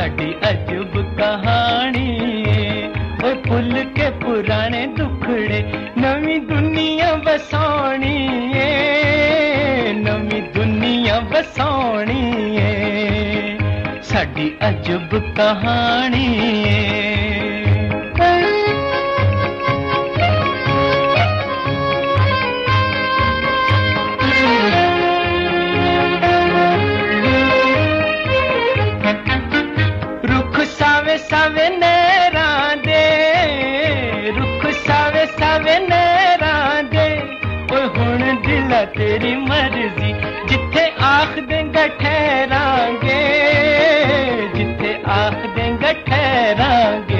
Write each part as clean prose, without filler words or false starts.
साडी अजब कहानी ओए भुल के पुराने दुखड़े नवी दुनिया बसानी नवी दुनिया बसानी साडी अजब कहानी सावे नेरा दे रुख सावे सावे नेरा दे ओए हुण दिला तेरी मर्जी जिथे आख देंगा ठहरांगे जिथे आख देंगा ठहरांगे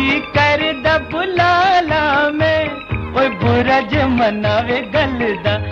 बुलाला में ओए बुरा ज मनावे गल दा